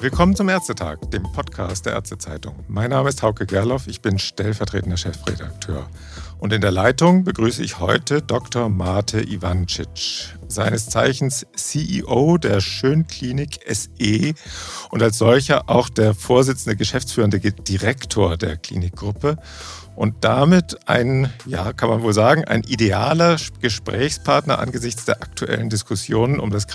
Willkommen zum Ärztetag, dem Podcast der Ärztezeitung. Mein Name ist Hauke Gerloff, ich bin stellvertretender Chefredakteur. Und in der Leitung begrüße ich heute Dr. Mate Ivancic, seines Zeichens CEO der Schönklinik SE und als solcher auch der Vorsitzende geschäftsführende Direktor der Klinikgruppe. Und damit kann man wohl sagen, ein idealer Gesprächspartner angesichts der aktuellen Diskussionen um das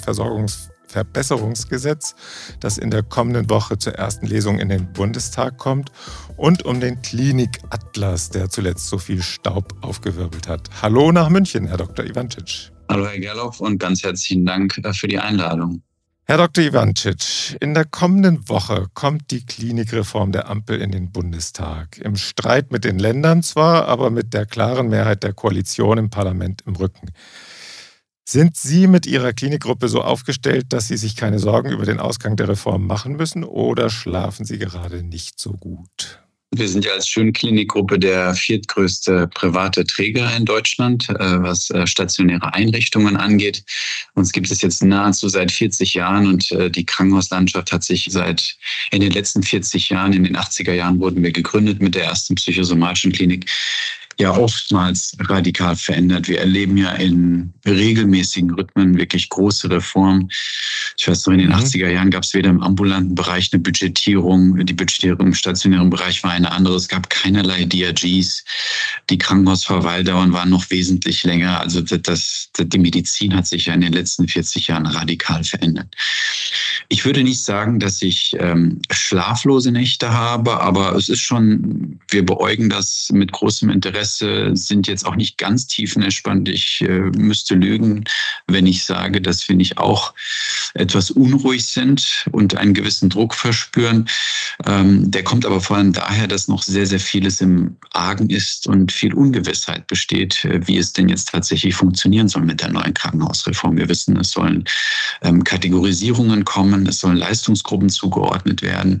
Krankenhausversorgungsverbesserungsgesetz, das in der kommenden Woche zur ersten Lesung in den Bundestag kommt, und um den Klinikatlas, der zuletzt so viel Staub aufgewirbelt hat. Hallo nach München, Herr Dr. Ivancic. Hallo Herr Gerloff und ganz herzlichen Dank für die Einladung. Herr Dr. Ivancic, in der kommenden Woche kommt die Klinikreform der Ampel in den Bundestag. Im Streit mit den Ländern zwar, aber mit der klaren Mehrheit der Koalition im Parlament im Rücken. Sind Sie mit Ihrer Klinikgruppe so aufgestellt, dass Sie sich keine Sorgen über den Ausgang der Reform machen müssen, oder schlafen Sie gerade nicht so gut? Wir sind ja als Schönklinikgruppe der viertgrößte private Träger in Deutschland, was stationäre Einrichtungen angeht. Uns gibt es jetzt nahezu seit 40 Jahren und die Krankenhauslandschaft hat sich in den letzten 40 Jahren, in den 80er Jahren wurden wir gegründet mit der ersten psychosomatischen Klinik, ja oftmals radikal verändert. Wir erleben ja in regelmäßigen Rhythmen wirklich große Reformen. Ich weiß noch, in den 80er Jahren gab es weder im ambulanten Bereich eine Budgetierung, die Budgetierung im stationären Bereich war eine andere. Es gab keinerlei DRGs. Die Krankenhausverweildauern waren noch wesentlich länger. Also die Medizin hat sich ja in den letzten 40 Jahren radikal verändert. Ich würde nicht sagen, dass ich schlaflose Nächte habe, aber es ist schon, wir beäugen das mit großem Interesse, sind jetzt auch nicht ganz tiefenentspannt. Ich müsste lügen, wenn ich sage, dass wir nicht auch etwas unruhig sind und einen gewissen Druck verspüren. Der kommt aber vor allem daher, dass noch sehr, sehr vieles im Argen ist und viel Ungewissheit besteht, wie es denn jetzt tatsächlich funktionieren soll mit der neuen Krankenhausreform. Wir wissen, es sollen Kategorisierungen kommen, es sollen Leistungsgruppen zugeordnet werden.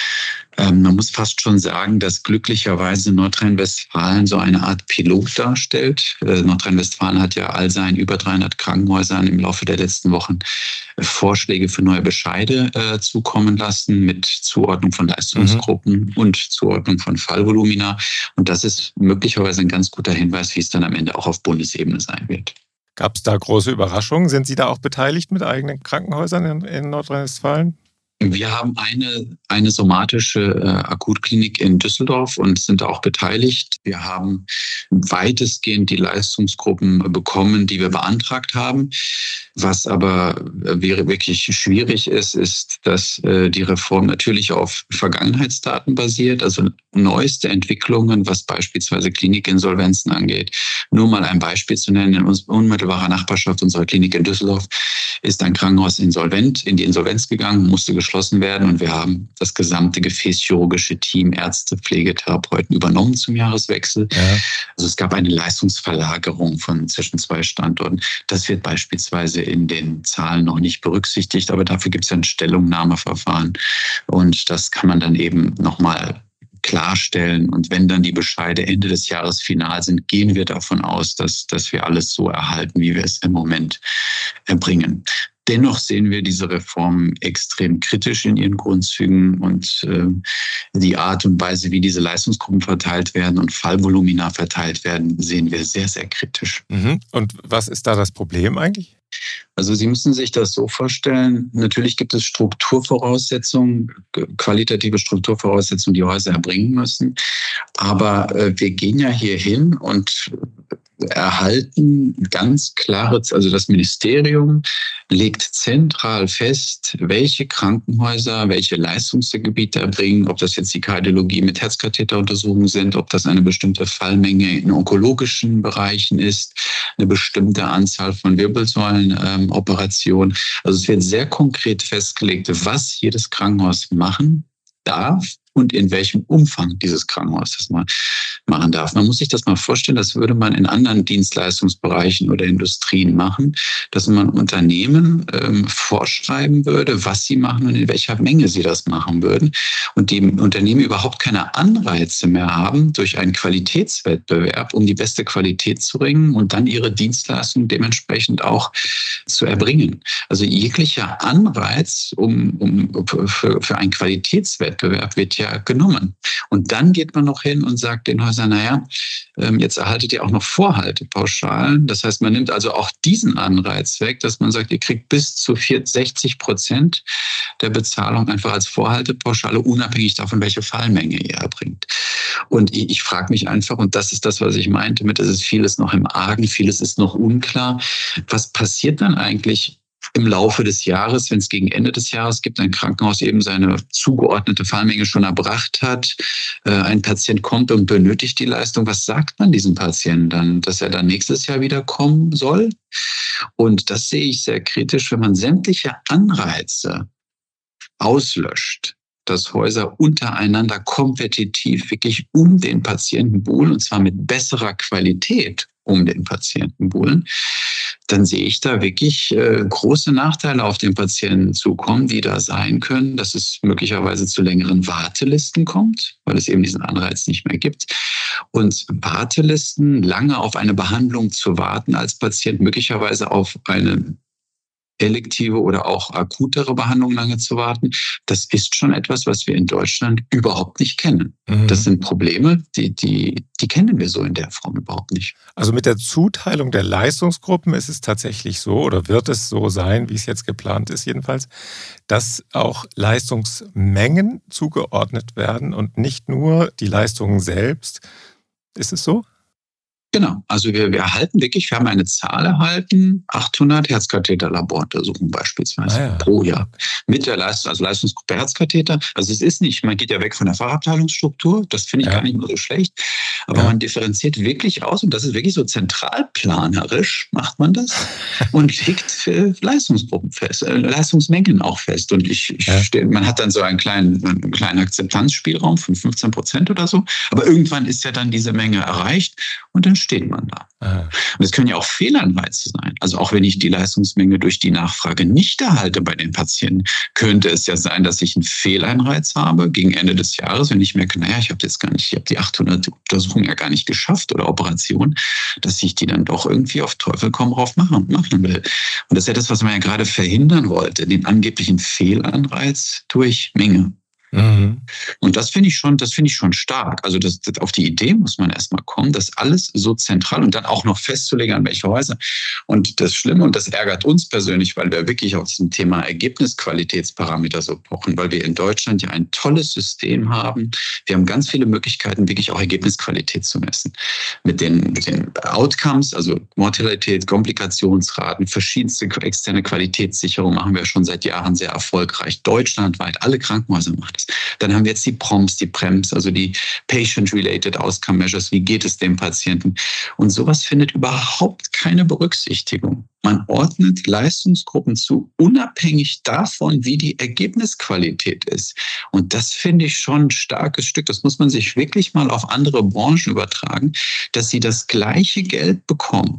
Man muss fast schon sagen, dass glücklicherweise Nordrhein-Westfalen so eine Art Pilot darstellt. Nordrhein-Westfalen hat ja all seinen über 300 Krankenhäusern im Laufe der letzten Wochen Vorschläge für neue Bescheide zukommen lassen mit Zuordnung von Leistungsgruppen und Zuordnung von Fallvolumina. Und das ist möglicherweise ein ganz guter Hinweis, wie es dann am Ende auch auf Bundesebene sein wird. Gab es da große Überraschungen? Sind Sie da auch beteiligt mit eigenen Krankenhäusern in Nordrhein-Westfalen? Wir haben eine somatische Akutklinik in Düsseldorf und sind da auch beteiligt. Wir haben weitestgehend die Leistungsgruppen bekommen, die wir beantragt haben. Was aber wirklich schwierig ist, ist, dass die Reform natürlich auf Vergangenheitsdaten basiert, also neueste Entwicklungen, was beispielsweise Klinikinsolvenzen angeht. Nur mal ein Beispiel zu nennen, in unmittelbarer Nachbarschaft unserer Klinik in Düsseldorf ist ein Krankenhaus in die Insolvenz gegangen, musste geschlossen werden und wir haben das gesamte gefäßchirurgische Team, Ärzte, Pflegetherapeuten übernommen zum Jahreswechsel. Ja. Also es gab eine Leistungsverlagerung zwischen zwei Standorten. Das wird beispielsweise in den Zahlen noch nicht berücksichtigt, aber dafür gibt es ja ein Stellungnahmeverfahren und das kann man dann eben nochmal klarstellen. Und wenn dann die Bescheide Ende des Jahres final sind, gehen wir davon aus, dass wir alles so erhalten, wie wir es im Moment erbringen. Dennoch sehen wir diese Reform extrem kritisch in ihren Grundzügen und die Art und Weise, wie diese Leistungsgruppen verteilt werden und Fallvolumina verteilt werden, sehen wir sehr, sehr kritisch. Und was ist da das Problem eigentlich? Also Sie müssen sich das so vorstellen, natürlich gibt es Strukturvoraussetzungen, qualitative Strukturvoraussetzungen, die Häuser erbringen müssen. Aber wir gehen ja hier hin und erhalten ganz klare, also das Ministerium legt zentral fest, welche Krankenhäuser, welche Leistungsgebiete erbringen, ob das jetzt die Kardiologie mit Herzkatheteruntersuchungen sind, ob das eine bestimmte Fallmenge in onkologischen Bereichen ist, eine bestimmte Anzahl von Wirbelsäulenoperationen. Also es wird sehr konkret festgelegt, was jedes Krankenhaus machen darf und in welchem Umfang dieses Krankenhaus das mal machen darf. Man muss sich das mal vorstellen, das würde man in anderen Dienstleistungsbereichen oder Industrien machen, dass man Unternehmen vorschreiben würde, was sie machen und in welcher Menge sie das machen würden. Und die Unternehmen überhaupt keine Anreize mehr haben, durch einen Qualitätswettbewerb, um die beste Qualität zu bringen und dann ihre Dienstleistung dementsprechend auch zu erbringen. Also jeglicher Anreiz für einen Qualitätswettbewerb wird ja genommen. Und dann geht man noch hin und sagt den Häusern, naja, jetzt erhaltet ihr auch noch Vorhaltepauschalen. Das heißt, man nimmt also auch diesen Anreiz weg, dass man sagt, ihr kriegt bis zu 60% der Bezahlung einfach als Vorhaltepauschale, unabhängig davon, welche Fallmenge ihr erbringt. Und ich frage mich einfach, und das ist das, was ich meinte, mit, es ist vieles noch im Argen, vieles ist noch unklar. Was passiert dann eigentlich im Laufe des Jahres, wenn es gegen Ende des Jahres gibt, ein Krankenhaus eben seine zugeordnete Fallmenge schon erbracht hat, ein Patient kommt und benötigt die Leistung, was sagt man diesem Patienten dann, dass er dann nächstes Jahr wieder kommen soll? Und das sehe ich sehr kritisch, wenn man sämtliche Anreize auslöscht, dass Häuser untereinander kompetitiv wirklich um den Patienten buhlen, und zwar mit besserer Qualität um den Patienten buhlen, dann sehe ich da wirklich große Nachteile auf den Patienten zukommen, die da sein können, dass es möglicherweise zu längeren Wartelisten kommt, weil es eben diesen Anreiz nicht mehr gibt. Und Wartelisten, lange auf eine Behandlung zu warten als Patient, möglicherweise auf eine elektive oder auch akutere Behandlung lange zu warten, das ist schon etwas, was wir in Deutschland überhaupt nicht kennen. Mhm. Das sind Probleme, die kennen wir so in der Form überhaupt nicht. Also mit der Zuteilung der Leistungsgruppen ist es tatsächlich so, oder wird es so sein, wie es jetzt geplant ist jedenfalls, dass auch Leistungsmengen zugeordnet werden und nicht nur die Leistungen selbst. Ist es so? Genau, also wir haben eine Zahl erhalten, 800 Herzkatheterlaboruntersuchungen beispielsweise pro Jahr. Mit der Leistungsgruppe Herzkatheter. Also es ist nicht, man geht ja weg von der Fachabteilungsstruktur, das finde ich gar nicht mehr so schlecht, aber man differenziert wirklich aus, und das ist wirklich so zentralplanerisch, macht man das und legt Leistungsgruppen fest, Leistungsmengen auch fest. Und man hat dann so einen kleinen Akzeptanzspielraum von 15% oder so, aber irgendwann ist ja dann diese Menge erreicht und dann steht man da. Aha. Und es können ja auch Fehlanreize sein. Also auch wenn ich die Leistungsmenge durch die Nachfrage nicht erhalte bei den Patienten, könnte es ja sein, dass ich einen Fehleinreiz habe gegen Ende des Jahres, wenn ich merke, naja, ich habe die 800 Untersuchungen ja gar nicht geschafft oder Operationen, dass ich die dann doch irgendwie auf Teufel komm rauf machen will. Und das ist ja das, was man ja gerade verhindern wollte, den angeblichen Fehlanreiz durch Menge. Mhm. Und das finde ich schon stark. Also auf die Idee muss man erstmal kommen, das alles so zentral und dann auch noch festzulegen, an welche Häuser. Und das Schlimme, und das ärgert uns persönlich, weil wir wirklich auf diesem Thema Ergebnisqualitätsparameter so pochen, weil wir in Deutschland ja ein tolles System haben. Wir haben ganz viele Möglichkeiten, wirklich auch Ergebnisqualität zu messen. Mit den Outcomes, also Mortalität, Komplikationsraten, verschiedenste externe Qualitätssicherung machen wir schon seit Jahren sehr erfolgreich. Deutschlandweit, alle Krankenhäuser machen das. Dann haben wir jetzt die PROMs, die PREMs, also die Patient-Related Outcome Measures. Wie geht es dem Patienten? Und sowas findet überhaupt keine Berücksichtigung. Man ordnet Leistungsgruppen zu, unabhängig davon, wie die Ergebnisqualität ist. Und das finde ich schon ein starkes Stück. Das muss man sich wirklich mal auf andere Branchen übertragen, dass sie das gleiche Geld bekommen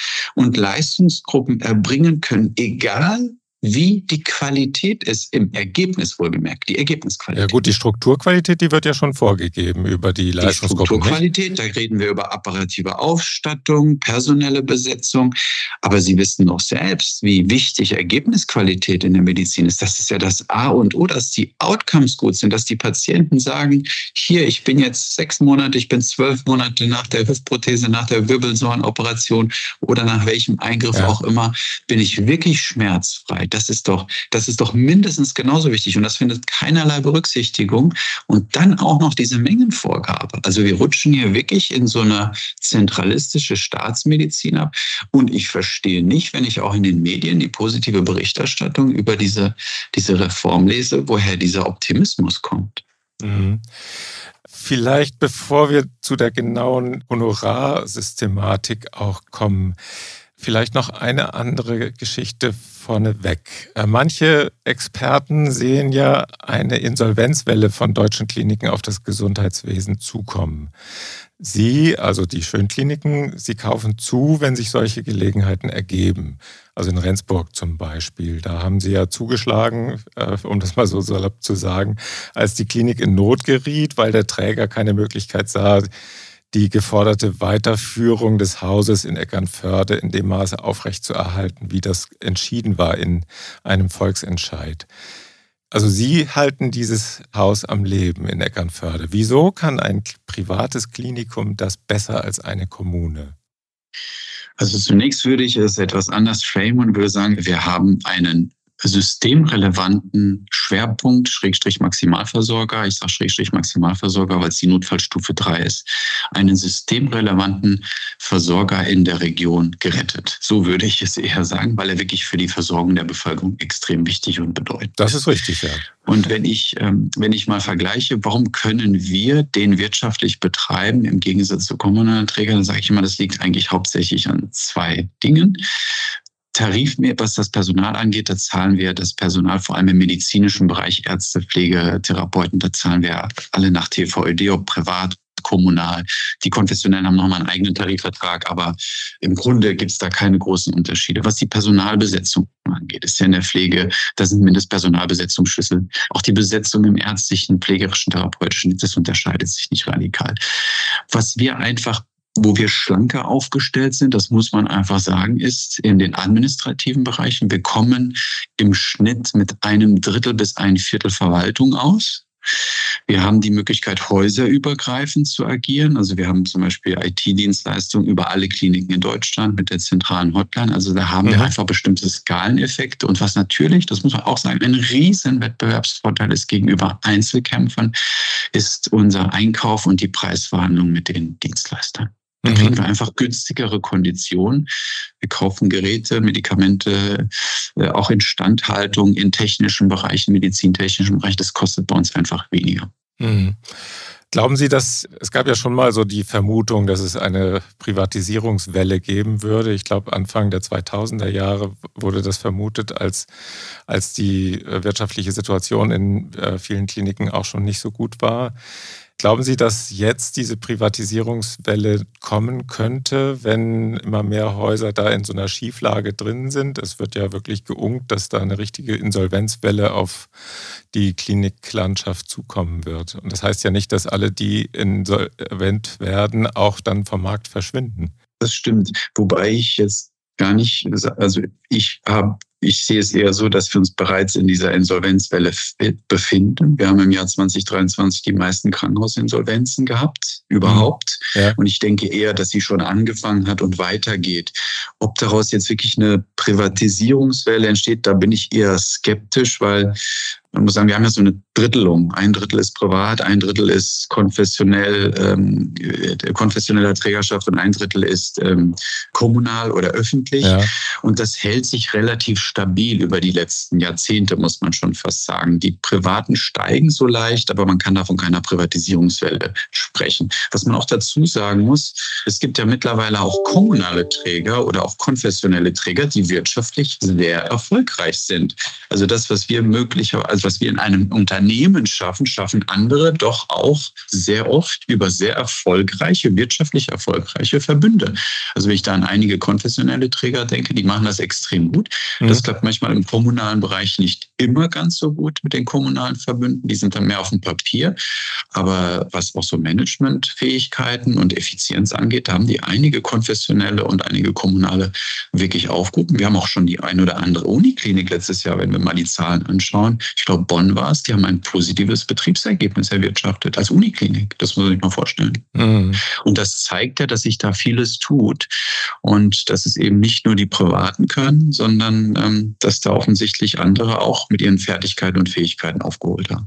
und Leistungsgruppen erbringen können, egal wie die Qualität ist im Ergebnis, wohlgemerkt, die Ergebnisqualität. Ja gut, die Strukturqualität, die wird ja schon vorgegeben über die Leistungsgruppen. Die Strukturqualität, da reden wir über apparative Ausstattung, personelle Besetzung. Aber Sie wissen doch selbst, wie wichtig Ergebnisqualität in der Medizin ist. Das ist ja das A und O, dass die Outcomes gut sind, dass die Patienten sagen, hier, ich bin jetzt 6 Monate, ich bin 12 Monate nach der Hüftprothese, nach der Wirbelsäulenoperation oder nach welchem Eingriff auch immer, bin ich wirklich schmerzfrei. Das ist doch mindestens genauso wichtig und das findet keinerlei Berücksichtigung. Und dann auch noch diese Mengenvorgabe. Also wir rutschen hier wirklich in so eine zentralistische Staatsmedizin ab. Und ich verstehe nicht, wenn ich auch in den Medien die positive Berichterstattung über diese Reform lese, woher dieser Optimismus kommt. Mhm. Vielleicht, bevor wir zu der genauen Honorarsystematik auch kommen, Vielleicht noch eine andere Geschichte vorneweg. Manche Experten sehen ja eine Insolvenzwelle von deutschen Kliniken auf das Gesundheitswesen zukommen. Sie, also die Schönkliniken, sie kaufen zu, wenn sich solche Gelegenheiten ergeben. Also in Rendsburg zum Beispiel. Da haben sie ja zugeschlagen, um das mal so salopp zu sagen, als die Klinik in Not geriet, weil der Träger keine Möglichkeit sah, die geforderte Weiterführung des Hauses in Eckernförde in dem Maße aufrechtzuerhalten, wie das entschieden war in einem Volksentscheid. Also Sie halten dieses Haus am Leben in Eckernförde. Wieso kann ein privates Klinikum das besser als eine Kommune? Also zunächst würde ich es etwas anders framen und würde sagen, wir haben einen systemrelevanten Schwerpunkt, Schrägstrich Maximalversorger, ich sage Schrägstrich Maximalversorger, weil es die Notfallstufe 3 ist, einen systemrelevanten Versorger in der Region gerettet. So würde ich es eher sagen, weil er wirklich für die Versorgung der Bevölkerung extrem wichtig und bedeutend ist. Das ist richtig, ja. Und wenn ich mal vergleiche, warum können wir den wirtschaftlich betreiben im Gegensatz zu kommunalen Trägern, dann sage ich immer, das liegt eigentlich hauptsächlich an zwei Dingen. Was das Personal angeht, da zahlen wir das Personal vor allem im medizinischen Bereich, Ärzte, Pflege, Therapeuten, da zahlen wir alle nach TVÖD, ob privat, kommunal. Die Konfessionellen haben nochmal einen eigenen Tarifvertrag, aber im Grunde gibt es da keine großen Unterschiede. Was die Personalbesetzung angeht, ist ja in der Pflege, da sind Mindestpersonalbesetzungsschlüssel. Auch die Besetzung im ärztlichen, pflegerischen, therapeutischen, das unterscheidet sich nicht radikal. Wo wir schlanker aufgestellt sind, das muss man einfach sagen, ist in den administrativen Bereichen. Wir kommen im Schnitt mit 1/3 bis 1/4 Verwaltung aus. Wir haben die Möglichkeit, häuserübergreifend zu agieren. Also wir haben zum Beispiel IT-Dienstleistungen über alle Kliniken in Deutschland mit der zentralen Hotline. Also da haben wir einfach bestimmte Skaleneffekte. Und was natürlich, das muss man auch sagen, ein riesen Wettbewerbsvorteil ist gegenüber Einzelkämpfern, ist unser Einkauf und die Preisverhandlung mit den Dienstleistern. Da kriegen wir einfach günstigere Konditionen. Wir kaufen Geräte, Medikamente, auch Instandhaltung in technischen Bereichen, medizintechnischen Bereich. Das kostet bei uns einfach weniger. Glauben Sie, es gab ja schon mal so die Vermutung, dass es eine Privatisierungswelle geben würde. Ich glaube, Anfang der 2000er Jahre wurde das vermutet, als die wirtschaftliche Situation in vielen Kliniken auch schon nicht so gut war. Glauben Sie, dass jetzt diese Privatisierungswelle kommen könnte, wenn immer mehr Häuser da in so einer Schieflage drin sind? Es wird ja wirklich geunkt, dass da eine richtige Insolvenzwelle auf die Kliniklandschaft zukommen wird. Und das heißt ja nicht, dass alle, die insolvent werden, auch dann vom Markt verschwinden. Das stimmt. Wobei ich jetzt gar nicht, also ich sehe es eher so, dass wir uns bereits in dieser Insolvenzwelle befinden. Wir haben im Jahr 2023 die meisten Krankenhausinsolvenzen gehabt, überhaupt. Ja. Und ich denke eher, dass sie schon angefangen hat und weitergeht. Ob daraus jetzt wirklich eine Privatisierungswelle entsteht, da bin ich eher skeptisch, weil man muss sagen, wir haben ja so eine Drittelung. 1/3 ist privat, 1/3 ist konfessioneller Trägerschaft und 1/3 ist kommunal oder öffentlich. Ja. Und das hält sich relativ stabil über die letzten Jahrzehnte, muss man schon fast sagen. Die Privaten steigen so leicht, aber man kann da von keiner Privatisierungswelle sprechen. Was man auch dazu sagen muss, es gibt ja mittlerweile auch kommunale Träger oder auch konfessionelle Träger, die wirtschaftlich sehr erfolgreich sind. Also das, was wir was wir in einem Unternehmen schaffen andere doch auch sehr oft über sehr erfolgreiche, wirtschaftlich erfolgreiche Verbünde. Also wenn ich da an einige konfessionelle Träger denke, die machen das extrem gut. Das klappt manchmal im kommunalen Bereich nicht immer ganz so gut mit den kommunalen Verbünden. Die sind dann mehr auf dem Papier. Aber was auch so Managementfähigkeiten und Effizienz angeht, da haben die einige konfessionelle und einige kommunale wirklich aufgerufen. Wir haben auch schon die ein oder andere Uniklinik letztes Jahr, wenn wir mal die Zahlen anschauen. Ich glaube, Bonn war es, die haben ein positives Betriebsergebnis erwirtschaftet als Uniklinik. Das muss man sich mal vorstellen. Und das zeigt ja, dass sich da vieles tut und dass es eben nicht nur die Privaten können, sondern dass da offensichtlich andere auch mit ihren Fertigkeiten und Fähigkeiten aufgeholt haben.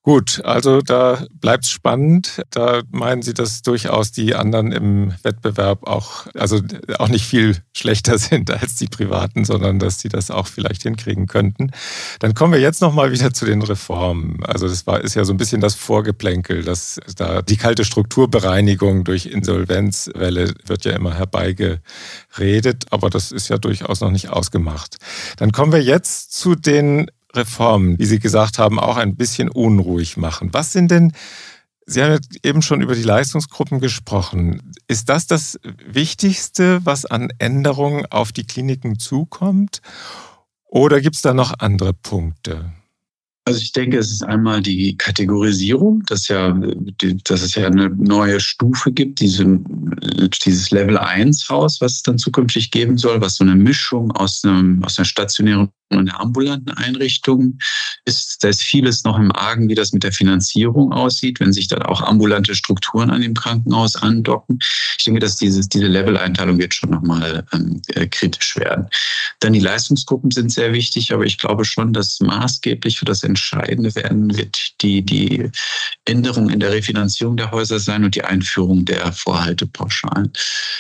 Gut, also da bleibt es spannend. Da meinen Sie, dass durchaus die anderen im Wettbewerb auch nicht viel schlechter sind als die Privaten, sondern dass sie das auch vielleicht hinkriegen könnten. Dann kommen wir jetzt nochmal wieder zu den Reformen. Also ist ja so ein bisschen das Vorgeplänkel, dass da die kalte Strukturbereinigung durch Insolvenzwelle wird ja immer herbeigeredet, aber das ist ja durchaus noch nicht ausgemacht. Dann kommen wir jetzt zu den Reformen, wie Sie gesagt haben, auch ein bisschen unruhig machen. Was sind denn, Sie haben eben schon über die Leistungsgruppen gesprochen. Ist das Wichtigste, was an Änderungen auf die Kliniken zukommt? Oder gibt es da noch andere Punkte? Also ich denke, es ist einmal die Kategorisierung, dass es ja eine neue Stufe gibt, dieses Level 1 Haus, was es dann zukünftig geben soll, was so eine Mischung aus einer stationären und einer ambulanten Einrichtung ist. Da ist vieles noch im Argen, wie das mit der Finanzierung aussieht, wenn sich dann auch ambulante Strukturen an dem Krankenhaus andocken. Ich denke, dass diese Level-Einteilung wird schon nochmal kritisch werden. Dann die Leistungsgruppen sind sehr wichtig, aber ich glaube schon, dass maßgeblich für das Entscheidende werden wird die Änderung in der Refinanzierung der Häuser sein und die Einführung der Vorhaltepauschalen.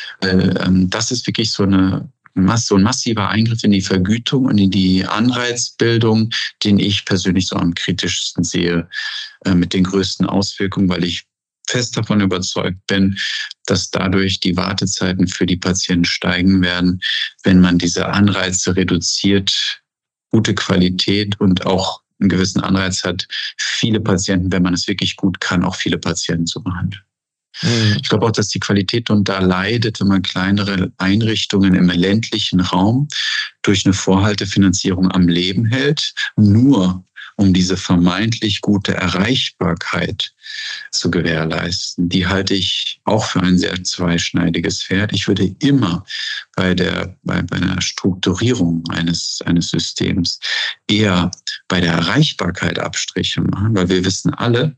Das ist wirklich so ein massiver Eingriff in die Vergütung und in die Anreizbildung, den ich persönlich so am kritischsten sehe, mit den größten Auswirkungen, weil ich fest davon überzeugt bin, dass dadurch die Wartezeiten für die Patienten steigen werden, wenn man diese Anreize reduziert, gute Qualität und auch einen gewissen Anreiz hat, viele Patienten, wenn man es wirklich gut kann, auch viele Patienten zu behandeln. Ich glaube auch, dass die Qualität da leidet, wenn man kleinere Einrichtungen im ländlichen Raum durch eine Vorhaltefinanzierung am Leben hält, nur um diese vermeintlich gute Erreichbarkeit zu gewährleisten. Die halte ich auch für ein sehr zweischneidiges Pferd. Ich würde immer bei einer Strukturierung eines Systems eher bei der Erreichbarkeit Abstriche machen, weil wir wissen alle,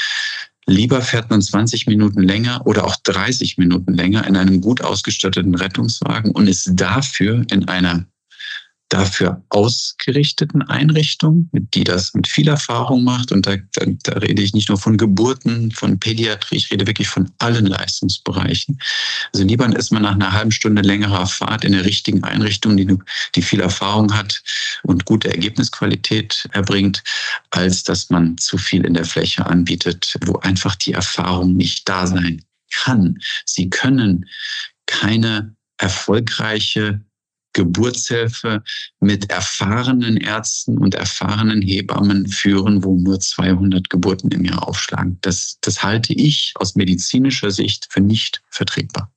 lieber fährt man 20 Minuten länger oder auch 30 Minuten länger in einem gut ausgestatteten Rettungswagen und ist dafür in einer dafür ausgerichteten Einrichtung, die das mit viel Erfahrung macht. Und da rede ich nicht nur von Geburten, von Pädiatrie, ich rede wirklich von allen Leistungsbereichen. Also lieber ist man nach einer halben Stunde längerer Fahrt in der richtigen Einrichtung, die viel Erfahrung hat und gute Ergebnisqualität erbringt, als dass man zu viel in der Fläche anbietet, wo einfach die Erfahrung nicht da sein kann. Sie können keine erfolgreiche Geburtshilfe mit erfahrenen Ärzten und erfahrenen Hebammen führen, wo nur 200 Geburten im Jahr aufschlagen. Das halte ich aus medizinischer Sicht für nicht vertretbar.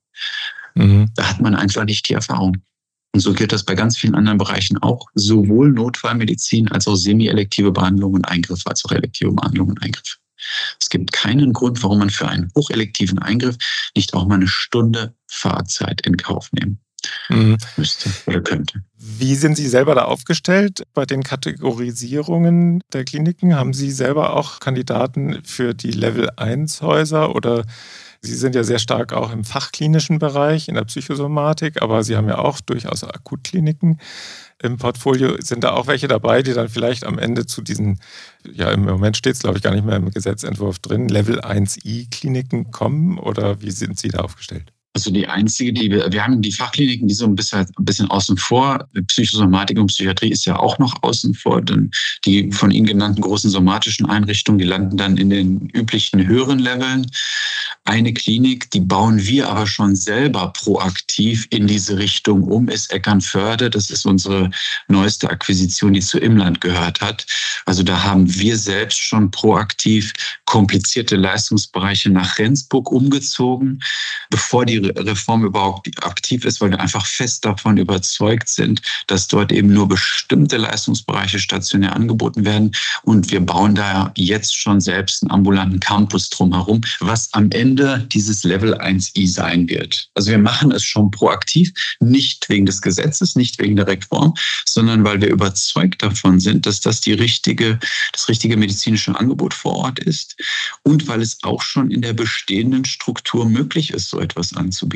Da hat man einfach nicht die Erfahrung. Und so gilt das bei ganz vielen anderen Bereichen auch, sowohl Notfallmedizin als auch semi-elektive Behandlungen und Eingriffe, als auch elektive Behandlungen und Eingriffe. Es gibt keinen Grund, warum man für einen hochelektiven Eingriff nicht auch mal eine Stunde Fahrzeit in Kauf nehmen müsste oder könnte. Wie sind Sie selber da aufgestellt bei den Kategorisierungen der Kliniken? Haben Sie selber auch Kandidaten für die Level-1-Häuser oder Sie sind ja sehr stark auch im fachklinischen Bereich, in der Psychosomatik, aber Sie haben ja auch durchaus Akutkliniken im Portfolio. Sind da auch welche dabei, die dann vielleicht am Ende zu diesen, ja im Moment steht es glaube ich gar nicht mehr im Gesetzentwurf drin, Level-1i-Kliniken kommen oder wie sind Sie da aufgestellt? Also die einzige, wir haben die Fachkliniken, die so ein bisschen außen vor. Psychosomatik und Psychiatrie ist ja auch noch außen vor. Denn die von Ihnen genannten großen somatischen Einrichtungen, die landen dann in den üblichen höheren Leveln. Eine Klinik, die bauen wir aber schon selber proaktiv in diese Richtung um, ist Eckernförde. Das ist unsere neueste Akquisition, die zu Imland gehört hat. Also da haben wir selbst schon proaktiv komplizierte Leistungsbereiche nach Rendsburg umgezogen, bevor die Reform überhaupt aktiv ist, weil wir einfach fest davon überzeugt sind, dass dort eben nur bestimmte Leistungsbereiche stationär angeboten werden. Und wir bauen da jetzt schon selbst einen ambulanten Campus drumherum, was am Ende dieses Level 1i sein wird. Also wir machen es schon proaktiv, nicht wegen des Gesetzes, nicht wegen der Reform, sondern weil wir überzeugt davon sind, dass das das richtige medizinische Angebot vor Ort ist und weil es auch schon in der bestehenden Struktur möglich ist, so etwas anzubieten.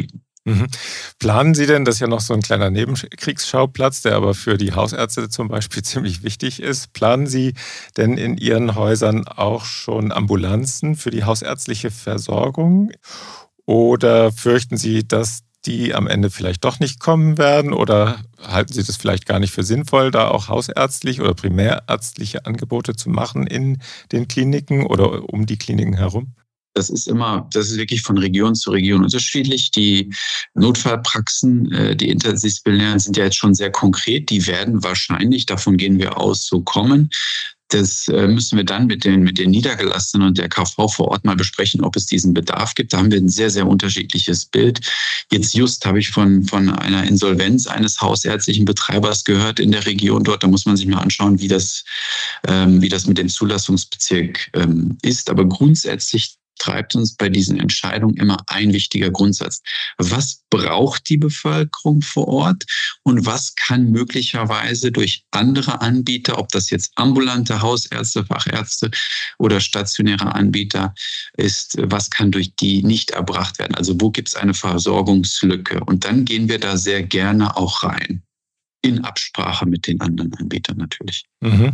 Mhm. Planen Sie denn, das ist ja noch so ein kleiner Nebenkriegsschauplatz, der aber für die Hausärzte zum Beispiel ziemlich wichtig ist, planen Sie denn in Ihren Häusern auch schon Ambulanzen für die hausärztliche Versorgung? Oder fürchten Sie, dass die am Ende vielleicht doch nicht kommen werden? Oder halten Sie das vielleicht gar nicht für sinnvoll, da auch hausärztlich oder primärärztliche Angebote zu machen in den Kliniken oder um die Kliniken herum? Das ist wirklich von Region zu Region unterschiedlich. Die Notfallpraxen, die interdisziplinären sind ja jetzt schon sehr konkret. Die werden wahrscheinlich, davon gehen wir aus, so kommen. Das müssen wir dann mit den Niedergelassenen und der KV vor Ort mal besprechen, ob es diesen Bedarf gibt. Da haben wir ein sehr, sehr unterschiedliches Bild. Jetzt just habe ich von einer Insolvenz eines hausärztlichen Betreibers gehört in der Region dort. Da muss man sich mal anschauen, wie das mit dem Zulassungsbezirk ist. Aber grundsätzlich treibt uns bei diesen Entscheidungen immer ein wichtiger Grundsatz. Was braucht die Bevölkerung vor Ort und was kann möglicherweise durch andere Anbieter, ob das jetzt ambulante Hausärzte, Fachärzte oder stationäre Anbieter ist, was kann durch die nicht erbracht werden? Also wo gibt es eine Versorgungslücke? Und dann gehen wir da sehr gerne auch rein. In Absprache mit den anderen Anbietern natürlich. Mhm.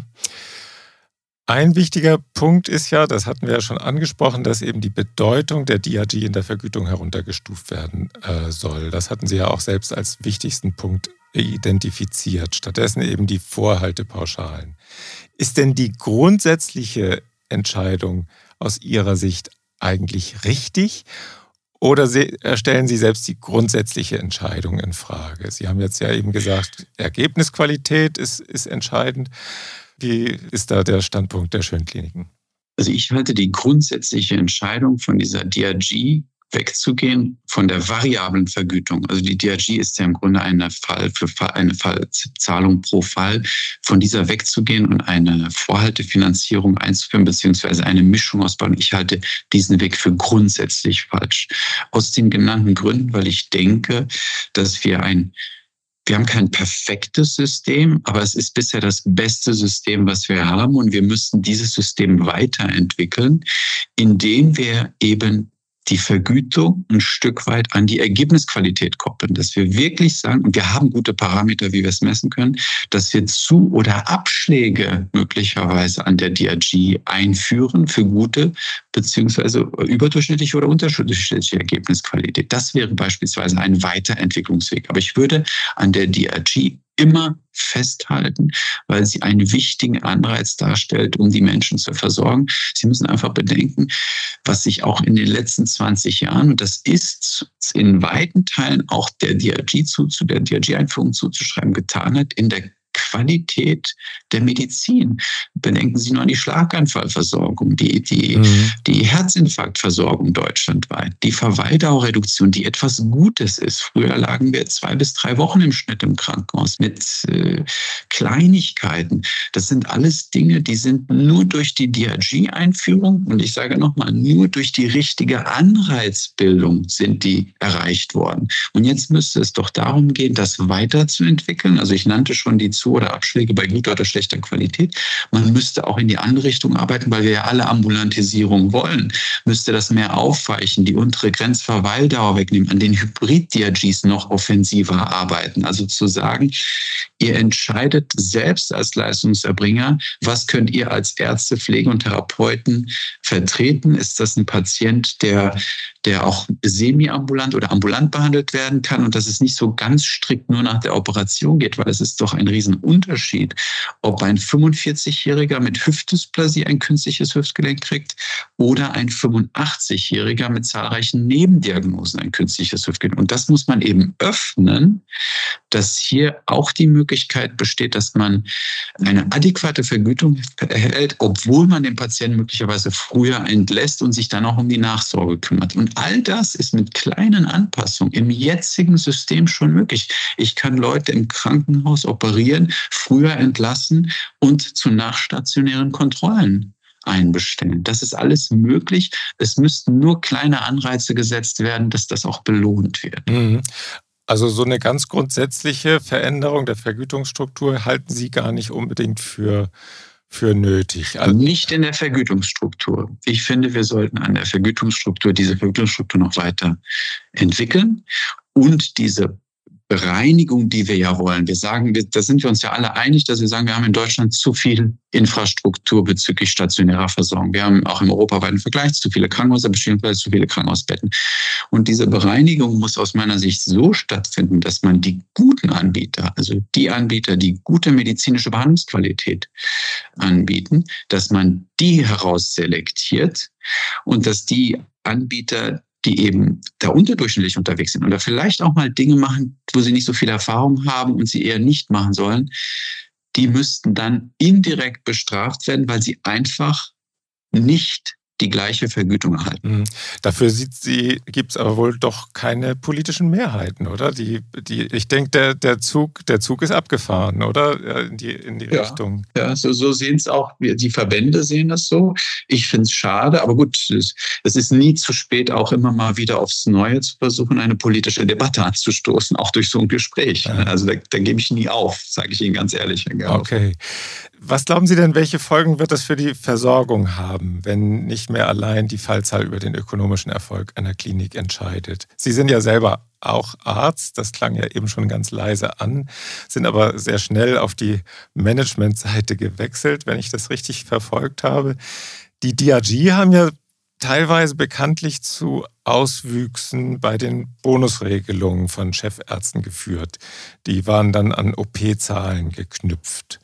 Ein wichtiger Punkt ist ja, das hatten wir ja schon angesprochen, dass eben die Bedeutung der DRG in der Vergütung heruntergestuft werden soll. Das hatten Sie ja auch selbst als wichtigsten Punkt identifiziert. Stattdessen eben die Vorhaltepauschalen. Ist denn die grundsätzliche Entscheidung aus Ihrer Sicht eigentlich richtig? Oder stellen Sie selbst die grundsätzliche Entscheidung in Frage? Sie haben jetzt ja eben gesagt, Ergebnisqualität ist entscheidend. Wie ist da der Standpunkt der Schönkliniken? Also ich halte die grundsätzliche Entscheidung von dieser DRG wegzugehen von der variablen Vergütung. Also die DRG ist ja im Grunde eine Fallzahlung pro Fall. Von dieser wegzugehen und eine Vorhaltefinanzierung einzuführen, beziehungsweise eine Mischung aus beiden. Ich halte diesen Weg für grundsätzlich falsch. Aus den genannten Gründen, weil ich denke, dass wir haben kein perfektes System, aber es ist bisher das beste System, was wir haben. Und wir müssen dieses System weiterentwickeln, indem wir eben die Vergütung ein Stück weit an die Ergebnisqualität koppeln, dass wir wirklich sagen, und wir haben gute Parameter, wie wir es messen können, dass wir Zu- oder Abschläge möglicherweise an der DRG einführen für gute beziehungsweise überdurchschnittliche oder unterdurchschnittliche Ergebnisqualität. Das wäre beispielsweise ein Weiterentwicklungsweg. Aber ich würde an der DRG immer festhalten, weil sie einen wichtigen Anreiz darstellt, um die Menschen zu versorgen. Sie müssen einfach bedenken, was sich auch in den letzten 20 Jahren, und das ist in weiten Teilen auch der DRG zu der DRG-Einführung zuzuschreiben, getan hat in der Qualität der Medizin. Bedenken Sie nur an die Schlaganfallversorgung, die Herzinfarktversorgung deutschlandweit, die Verweildauerreduktion, die etwas Gutes ist. Früher lagen wir 2 bis 3 Wochen im Schnitt im Krankenhaus mit Kleinigkeiten. Das sind alles Dinge, die sind nur durch die DRG-Einführung, und ich sage nochmal, nur durch die richtige Anreizbildung sind die erreicht worden. Und jetzt müsste es doch darum gehen, das weiterzuentwickeln. Also ich nannte schon die Zu- oder Abschläge bei guter oder schlechter Qualität. Man müsste auch in die andere Richtung arbeiten, weil wir ja alle Ambulantisierung wollen. Müsste das mehr aufweichen, die untere Grenzverweildauer wegnehmen, an den Hybrid-DRGs noch offensiver arbeiten. Also zu sagen, ihr entscheidet selbst als Leistungserbringer, was könnt ihr als Ärzte, Pflege und Therapeuten vertreten? Ist das ein Patient, der auch semi-ambulant oder ambulant behandelt werden kann und dass es nicht so ganz strikt nur nach der Operation geht, weil es ist doch ein Riesenunterschied, ob ein 45-Jähriger mit Hüftdysplasie ein künstliches Hüftgelenk kriegt oder ein 85-Jähriger mit zahlreichen Nebendiagnosen ein künstliches Hüftgelenk. Und das muss man eben öffnen, dass hier auch die Möglichkeit besteht, dass man eine adäquate Vergütung erhält, obwohl man den Patienten möglicherweise früher entlässt und sich dann auch um die Nachsorge kümmert. Und all das ist mit kleinen Anpassungen im jetzigen System schon möglich. Ich kann Leute im Krankenhaus operieren, früher entlassen und zu nachstationären Kontrollen einbestellen. Das ist alles möglich. Es müssten nur kleine Anreize gesetzt werden, dass das auch belohnt wird. Mhm. Also so eine ganz grundsätzliche Veränderung der Vergütungsstruktur halten Sie gar nicht unbedingt für nötig. Nicht in der Vergütungsstruktur. Ich finde, wir sollten an der Vergütungsstruktur, diese Vergütungsstruktur noch weiter entwickeln. Und diese Bereinigung, die wir ja wollen. Wir sagen, da sind wir uns ja alle einig, dass wir sagen, wir haben in Deutschland zu viel Infrastruktur bezüglich stationärer Versorgung. Wir haben auch im europaweiten Vergleich zu viele Krankenhäuser, beziehungsweise zu viele Krankenhausbetten. Und diese Bereinigung muss aus meiner Sicht so stattfinden, dass man die guten Anbieter, also die Anbieter, die gute medizinische Behandlungsqualität anbieten, dass man die herausselektiert und dass die Anbieter, die eben da unterdurchschnittlich unterwegs sind oder vielleicht auch mal Dinge machen, wo sie nicht so viel Erfahrung haben und sie eher nicht machen sollen, die müssten dann indirekt bestraft werden, weil sie einfach nicht die gleiche Vergütung erhalten. Dafür gibt es aber wohl doch keine politischen Mehrheiten, oder? Ich denke, der Zug ist abgefahren, oder? In die Richtung. Ja, so sehen es auch, die Verbände sehen das so. Ich finde es schade, aber gut, es ist nie zu spät, auch immer mal wieder aufs Neue zu versuchen, eine politische Debatte anzustoßen, auch durch so ein Gespräch. Ja. Also da gebe ich nie auf, sage ich Ihnen ganz ehrlich. Okay. Was glauben Sie denn, welche Folgen wird das für die Versorgung haben, wenn nicht mehr allein die Fallzahl über den ökonomischen Erfolg einer Klinik entscheidet? Sie sind ja selber auch Arzt, das klang ja eben schon ganz leise an, sind aber sehr schnell auf die Managementseite gewechselt, wenn ich das richtig verfolgt habe. Die DRG haben ja teilweise bekanntlich zu Auswüchsen bei den Bonusregelungen von Chefärzten geführt. Die waren dann an OP-Zahlen geknüpft.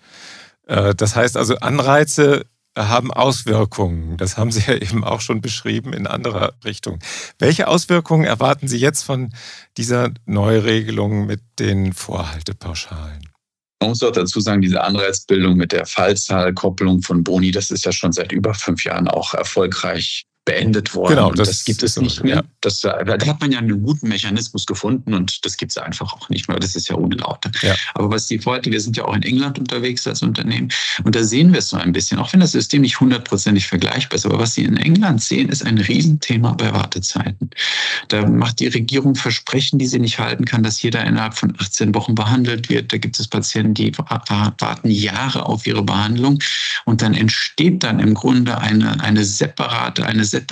Das heißt also, Anreize haben Auswirkungen. Das haben Sie ja eben auch schon beschrieben in anderer Richtung. Welche Auswirkungen erwarten Sie jetzt von dieser Neuregelung mit den Vorhaltepauschalen? Man muss auch dazu sagen, diese Anreizbildung mit der Fallzahlkopplung von Boni, das ist ja schon seit über 5 Jahren auch erfolgreich beendet worden. Genau, das gibt es nicht mehr. Ja. Da hat man ja einen guten Mechanismus gefunden und das gibt es einfach auch nicht mehr. Das ist ja ohne Laute. Ja. Aber was die Vorhalte, wir sind ja auch in England unterwegs als Unternehmen und da sehen wir es so ein bisschen, auch wenn das System nicht 100%ig vergleichbar ist, aber was Sie in England sehen, ist ein Riesenthema bei Wartezeiten. Da macht die Regierung Versprechen, die sie nicht halten kann, dass jeder innerhalb von 18 Wochen behandelt wird. Da gibt es Patienten, die warten Jahre auf ihre Behandlung und dann entsteht dann im Grunde eine separate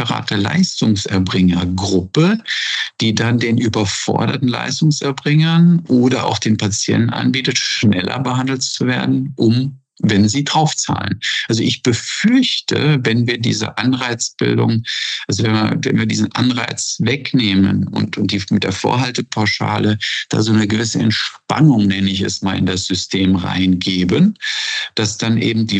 Leistungserbringergruppe, die dann den überforderten Leistungserbringern oder auch den Patienten anbietet, schneller behandelt zu werden, wenn sie draufzahlen. Also ich befürchte, wenn wir diese Anreizbildung, also wenn wir diesen Anreiz wegnehmen und die mit der Vorhaltepauschale da so eine gewisse Entspannung, nenne ich es mal, in das System reingeben, dass dann eben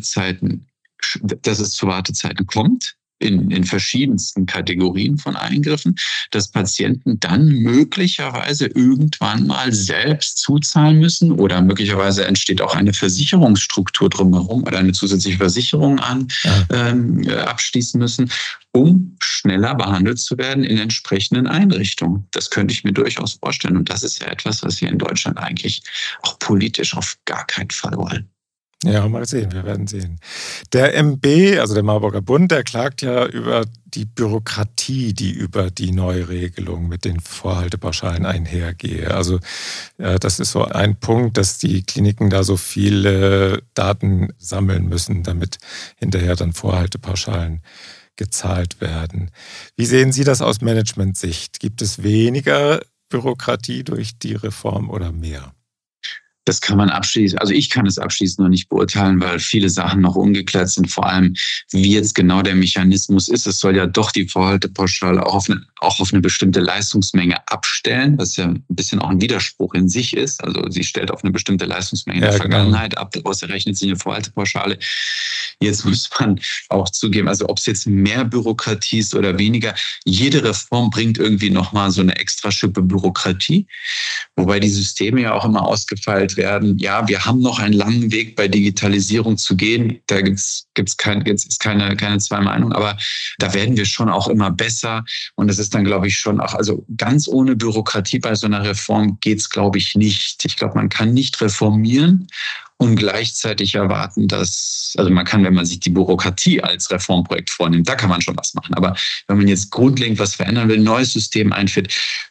dass es zu Wartezeiten kommt, in verschiedensten Kategorien von Eingriffen, dass Patienten dann möglicherweise irgendwann mal selbst zuzahlen müssen oder möglicherweise entsteht auch eine Versicherungsstruktur drumherum oder eine zusätzliche Versicherung abschließen müssen, um schneller behandelt zu werden in entsprechenden Einrichtungen. Das könnte ich mir durchaus vorstellen. Und das ist ja etwas, was wir in Deutschland eigentlich auch politisch auf gar keinen Fall wollen. Ja, mal sehen, wir werden sehen. Der MB, also der Marburger Bund, der klagt ja über die Bürokratie, die über die Neuregelung mit den Vorhaltepauschalen einhergehe. Also das ist so ein Punkt, dass die Kliniken da so viele Daten sammeln müssen, damit hinterher dann Vorhaltepauschalen gezahlt werden. Wie sehen Sie das aus Managementsicht? Gibt es weniger Bürokratie durch die Reform oder mehr? Das kann man abschließen. Also ich kann es abschließend noch nicht beurteilen, weil viele Sachen noch ungeklärt sind. Vor allem, wie jetzt genau der Mechanismus ist. Es soll ja doch die Vorhaltepauschale auch auf eine bestimmte Leistungsmenge abstellen, was ja ein bisschen auch ein Widerspruch in sich ist. Also sie stellt auf eine bestimmte Leistungsmenge in der Vergangenheit ab, daraus errechnet sich eine Vorhaltepauschale. Jetzt muss man auch zugeben, also ob es jetzt mehr Bürokratie ist oder weniger, jede Reform bringt irgendwie nochmal so eine extra Schippe Bürokratie. Wobei die Systeme ja auch immer ausgefeilt werden. Ja, wir haben noch einen langen Weg bei Digitalisierung zu gehen. Da gibt's keine zwei Meinungen, aber da werden wir schon auch immer besser. Und das ist dann, glaube ich, schon auch, also ganz ohne Bürokratie bei so einer Reform geht's, glaube ich, nicht. Ich glaube, man kann nicht reformieren und gleichzeitig erwarten, also man kann, wenn man sich die Bürokratie als Reformprojekt vornimmt, da kann man schon was machen. Aber wenn man jetzt grundlegend was verändern will, ein neues System einführt,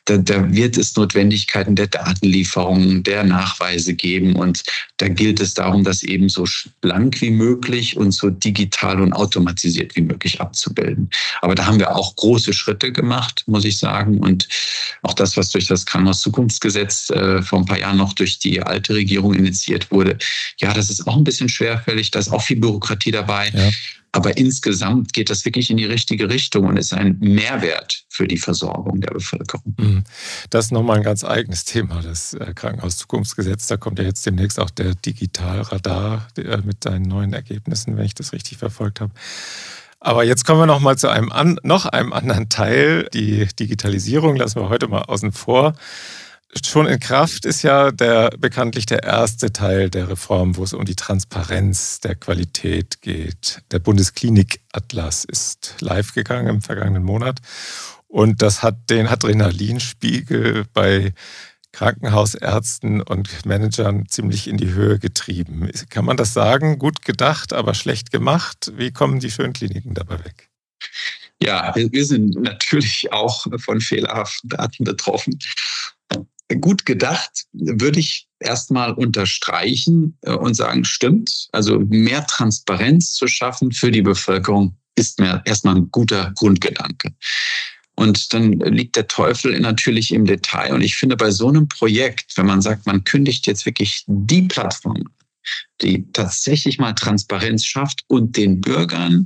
Da wird es Notwendigkeiten der Datenlieferung, der Nachweise geben. Und da gilt es darum, das eben so schlank wie möglich und so digital und automatisiert wie möglich abzubilden. Aber da haben wir auch große Schritte gemacht, muss ich sagen. Und auch das, was durch das Krankenhauszukunftsgesetz vor ein paar Jahren noch durch die alte Regierung initiiert wurde, ja, das ist auch ein bisschen schwerfällig. Da ist auch viel Bürokratie dabei. Ja. Aber insgesamt geht das wirklich in die richtige Richtung und ist ein Mehrwert für die Versorgung der Bevölkerung. Das ist nochmal ein ganz eigenes Thema, das Krankenhauszukunftsgesetz. Da kommt ja jetzt demnächst auch der Digitalradar mit seinen neuen Ergebnissen, wenn ich das richtig verfolgt habe. Aber jetzt kommen wir nochmal zu einem anderen Teil. Die Digitalisierung lassen wir heute mal außen vor. Schon in Kraft ist ja bekanntlich der erste Teil der Reform, wo es um die Transparenz der Qualität geht. Der Bundesklinik-Atlas ist live gegangen im vergangenen Monat und das hat den Adrenalinspiegel bei Krankenhausärzten und Managern ziemlich in die Höhe getrieben. Kann man das sagen? Gut gedacht, aber schlecht gemacht. Wie kommen die Schönkliniken dabei weg? Ja, wir sind natürlich auch von fehlerhaften Daten betroffen. Gut gedacht würde ich erstmal unterstreichen und sagen, stimmt. Also mehr Transparenz zu schaffen für die Bevölkerung ist mir erstmal ein guter Grundgedanke. Und dann liegt der Teufel natürlich im Detail. Und ich finde, bei so einem Projekt, wenn man sagt, man kündigt jetzt wirklich die Plattform, die tatsächlich mal Transparenz schafft und den Bürgern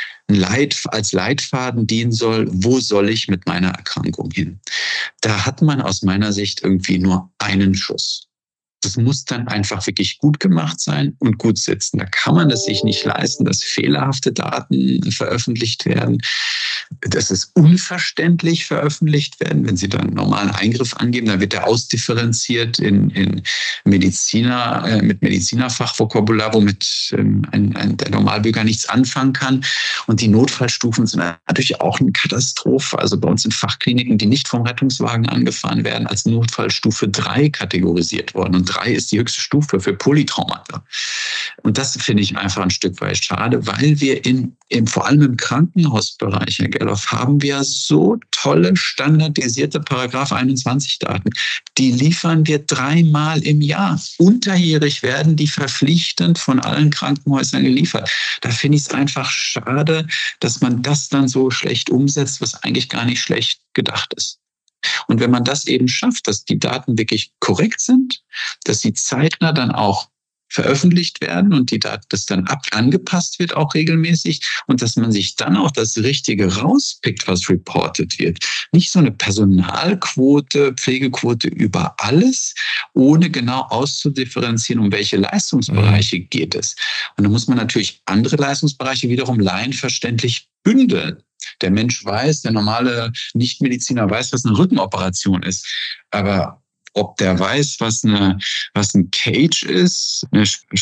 als Leitfaden dienen soll, wo soll ich mit meiner Erkrankung hin? Da hat man aus meiner Sicht irgendwie nur einen Schuss. Das muss dann einfach wirklich gut gemacht sein und gut sitzen. Da kann man es sich nicht leisten, dass fehlerhafte Daten veröffentlicht werden, dass es unverständlich veröffentlicht werden. Wenn Sie da einen normalen Eingriff angeben, dann wird der ausdifferenziert in Mediziner, mit Medizinerfachvokabular, womit der Normalbürger nichts anfangen kann. Und die Notfallstufen sind natürlich auch eine Katastrophe. Also bei uns sind Fachkliniken, die nicht vom Rettungswagen angefahren werden, als Notfallstufe 3 kategorisiert worden. Und 3 ist die höchste Stufe für Polytraumata. Und das finde ich einfach ein Stück weit schade, weil wir vor allem im Krankenhausbereich, Herr Gerloff, haben wir so tolle standardisierte Paragraph 21 Daten. Die liefern wir 3-mal im Jahr. Unterjährig werden die verpflichtend von allen Krankenhäusern geliefert. Da finde ich es einfach schade, dass man das dann so schlecht umsetzt, was eigentlich gar nicht schlecht gedacht ist. Und wenn man das eben schafft, dass die Daten wirklich korrekt sind, dass sie zeitnah dann auch veröffentlicht werden und das dann angepasst wird auch regelmäßig und dass man sich dann auch das Richtige rauspickt, was reported wird. Nicht so eine Personalquote, Pflegequote über alles, ohne genau auszudifferenzieren, um welche Leistungsbereiche geht es. Und dann muss man natürlich andere Leistungsbereiche wiederum laienverständlich bündeln. Der Mensch weiß, der normale Nichtmediziner weiß, was eine Rückenoperation ist. Aber ob der weiß, was ein Cage ist, eine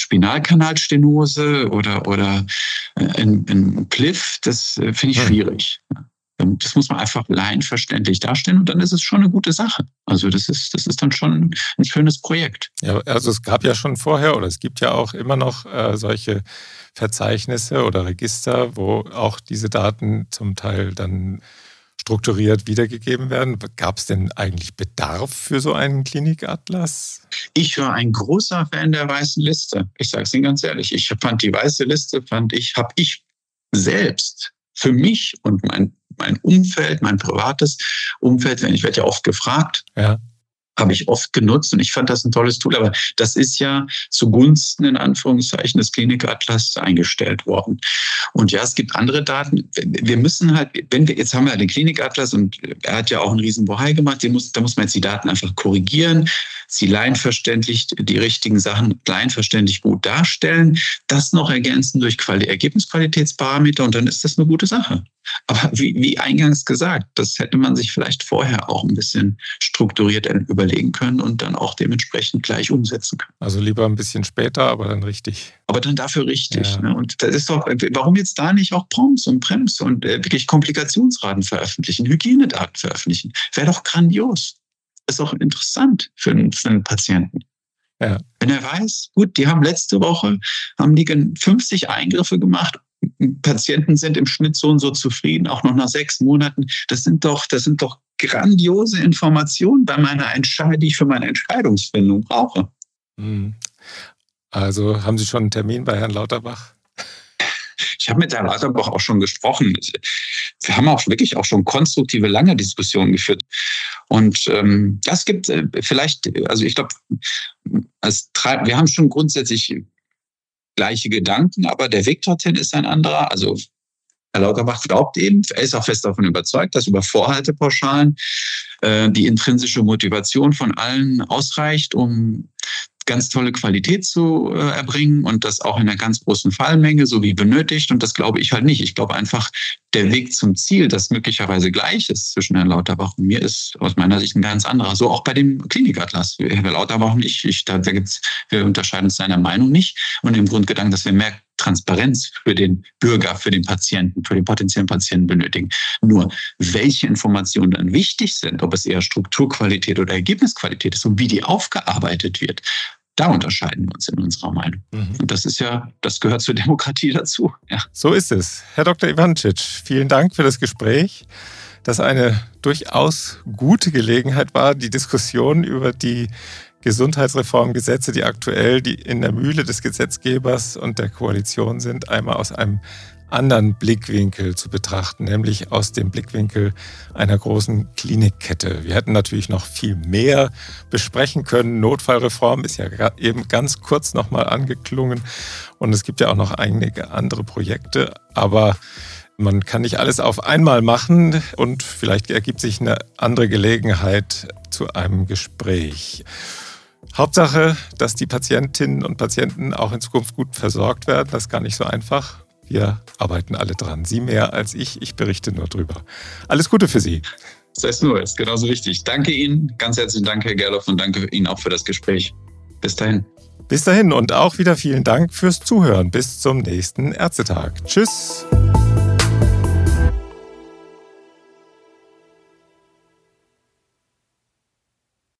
Spinalkanalstenose oder ein Pliff, das finde ich schwierig. Das muss man einfach laienverständlich darstellen und dann ist es schon eine gute Sache. Also das ist dann schon ein schönes Projekt. Ja, also es gab ja schon vorher oder es gibt ja auch immer noch solche Verzeichnisse oder Register, wo auch diese Daten zum Teil dann strukturiert wiedergegeben werden. Gab es denn eigentlich Bedarf für so einen Klinikatlas? Ich war ein großer Fan der Weißen Liste. Ich sage es Ihnen ganz ehrlich. Ich fand die Weiße Liste, habe ich selbst für mich und mein Umfeld, mein privates Umfeld, ich werde ja oft gefragt, habe ich oft genutzt und ich fand das ein tolles Tool. Aber das ist ja zugunsten, in Anführungszeichen, des Klinikatlas eingestellt worden. Und ja, es gibt andere Daten. Wir müssen halt, jetzt haben wir den Klinikatlas und er hat ja auch einen riesen Bohai gemacht, da muss man jetzt die Daten einfach korrigieren, sie laienverständlich, die richtigen Sachen laienverständlich gut darstellen, das noch ergänzen durch Ergebnisqualitätsparameter und dann ist das eine gute Sache. Aber wie eingangs gesagt, das hätte man sich vielleicht vorher auch ein bisschen strukturiert überlegen können und dann auch dementsprechend gleich umsetzen können. Also lieber ein bisschen später, aber dann richtig. Aber dann dafür richtig. Ja. Ne? Und das ist doch, warum jetzt da nicht auch POMS und PREMS und wirklich Komplikationsraten veröffentlichen, Hygienedaten veröffentlichen? Wäre doch grandios. Ist auch interessant für einen Patienten. Ja. Wenn er weiß, gut, die haben letzte Woche 50 Eingriffe gemacht, Patienten sind im Schnitt so und so zufrieden, auch noch nach 6 Monaten. Das sind doch grandiose Informationen bei meiner Entscheidung, die ich für meine Entscheidungsfindung brauche. Also haben Sie schon einen Termin bei Herrn Lauterbach? Ich habe mit Herrn Lauterbach auch schon gesprochen. Wir haben auch wirklich auch schon konstruktive, lange Diskussionen geführt. Und das gibt vielleicht, also ich glaube, wir haben schon grundsätzlich gleiche Gedanken, aber der Weg dorthin ist ein anderer. Also Herr Lauterbach glaubt eben, er ist auch fest davon überzeugt, dass über Vorhaltepauschalen die intrinsische Motivation von allen ausreicht, um ganz tolle Qualität zu erbringen und das auch in einer ganz großen Fallmenge, so wie benötigt. Und das glaube ich halt nicht. Ich glaube einfach, der Weg zum Ziel, das möglicherweise gleich ist zwischen Herrn Lauterbach und mir, ist aus meiner Sicht ein ganz anderer. So auch bei dem Klinikatlas. Herr Lauterbach und wir unterscheiden uns seiner Meinung nicht. Und im Grundgedanken, dass wir mehr Transparenz für den Bürger, für den Patienten, für den potenziellen Patienten benötigen. Nur, welche Informationen dann wichtig sind, ob es eher Strukturqualität oder Ergebnisqualität ist und wie die aufgearbeitet wird, da unterscheiden wir uns in unserer Meinung. Und das gehört zur Demokratie dazu. Ja. So ist es. Herr Dr. Ivancic, vielen Dank für das Gespräch, das eine durchaus gute Gelegenheit war, die Diskussion über die Gesundheitsreformgesetze, die aktuell in der Mühle des Gesetzgebers und der Koalition sind, einmal aus einem anderen Blickwinkel zu betrachten, nämlich aus dem Blickwinkel einer großen Klinikkette. Wir hätten natürlich noch viel mehr besprechen können. Notfallreform ist ja eben ganz kurz nochmal angeklungen und es gibt ja auch noch einige andere Projekte, aber man kann nicht alles auf einmal machen und vielleicht ergibt sich eine andere Gelegenheit zu einem Gespräch. Hauptsache, dass die Patientinnen und Patienten auch in Zukunft gut versorgt werden. Das ist gar nicht so einfach. Wir arbeiten alle dran. Sie mehr als ich. Ich berichte nur drüber. Alles Gute für Sie. Das ist genauso wichtig. Danke Ihnen. Ganz herzlichen Dank, Herr Gerloff, und danke Ihnen auch für das Gespräch. Bis dahin. Bis dahin und auch wieder vielen Dank fürs Zuhören. Bis zum nächsten Ärztetag. Tschüss.